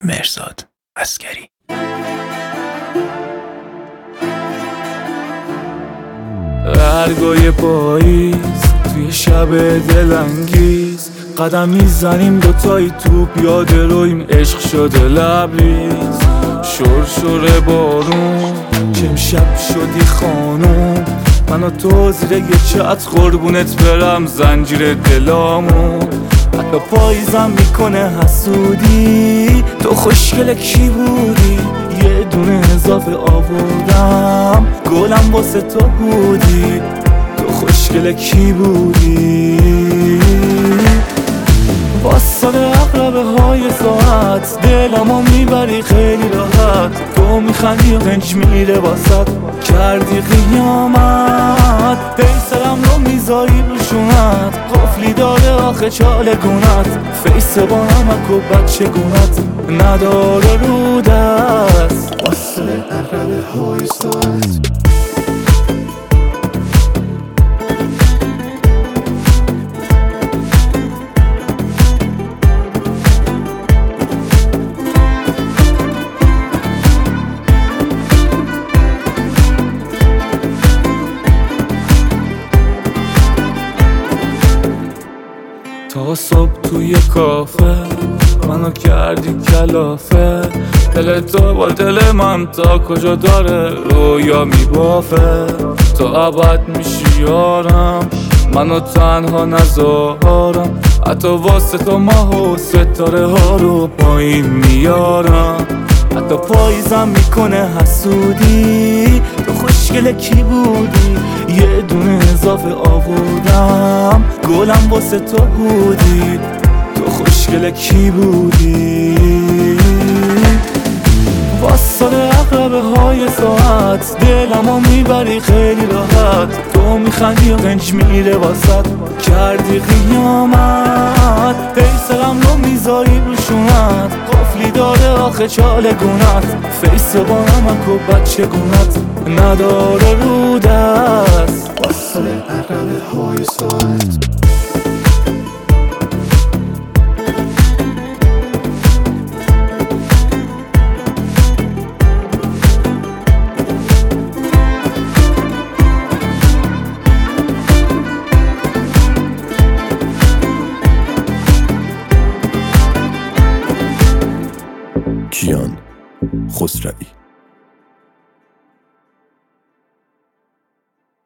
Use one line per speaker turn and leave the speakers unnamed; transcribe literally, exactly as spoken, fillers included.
مهرزاد عسگری.
برگای پاییز توی شب دلانگیز، قدم میزنیم دوتایی تو پیاده رویم، عشق شده لبریز. شرشر بارون که امشب شدی خانوم، من و تو زیر یه چتر قربونت برم زنجیر دلامون. حتی پاییزم میکنه حسودی، تو خوشگل کی بودی؟ یه دونه اضافه آوردم، گلم واسه تو بودی. تو خوشگل کی بودی؟ واسه اقربه های ساعت دلمو میبری خیلی راحت، تو میخندی و غنج میره واسط، کردی قیامت. پیسرم رو میذاری روشونت، قفلی داره آخه چاله گونت، فیس با نمک و بچه گونت نداره رو دست.
واسه اقربه های ساعت
تا صبح توی کافه منو کردی کلافه، دل تو با دل من تا کجا داره رویا میبافه. تو ابد میشی یارم، منو تنها نذارم، حتی واسه تو ماه و ستاره ها رو پایین میارم. حتی پاییزم میکنه حسودی، تو خوشگل کی بودی؟ یه دونه اضافه آوردم، گلم واسه تو بودی. تو خوشگل کی بودی؟ واسه اقربه های ساعت دلمو میبری خیلی راحت، تو میخندی و غنج میره واسط، کردی قیامت. پیسرم رو میذاری روشونت، قفلی داره آخه چاله گونت، فیس با نمک و بچه گونت نداره رو دست.
واسه اقربه های ساعت